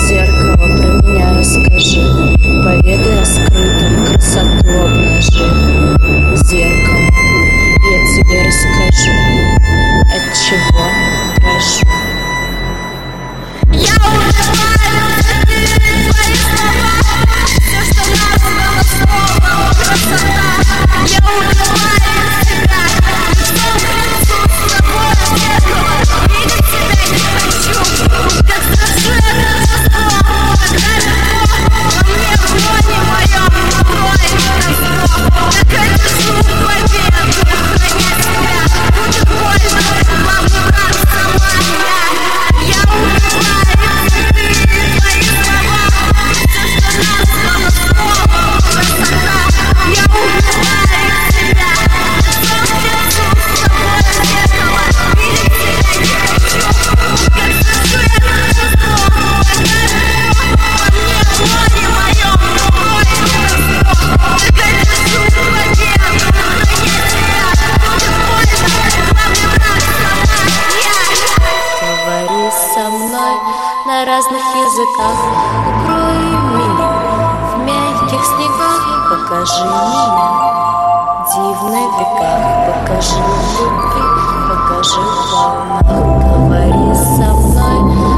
Зеркало, про меня расскажи, поведай о скрытом, красоту обнажи. Зеркало, я тебе расскажу, от чего дрожу. Я убиваю твои слова, все, что названо словом красота. Я убиваю тебя, лицом к лицу с тобой зеркало. Видеть тебя не хочу, как совершенно чувство, когда легко во мне в лоне моем покой раздор. Так я держу победу, храня тебя, будет больно, главный враг сама я. Я убиваю твои слова, все, что названо словом красота. Я убиваю тебя, лицом к лицу с тобой зеркало. Видеть тебя не хочу, как совершенно чувство, когда легко во мне в лоне моем покой раздор. Так я держу победу, храня тебя, будет больно, главный враг сама я. Говори со мной на разных языках, укрой меня в мягких снегах, покажи меня в дивных веках, покажи в любви, покажи в волнах. Говори со мной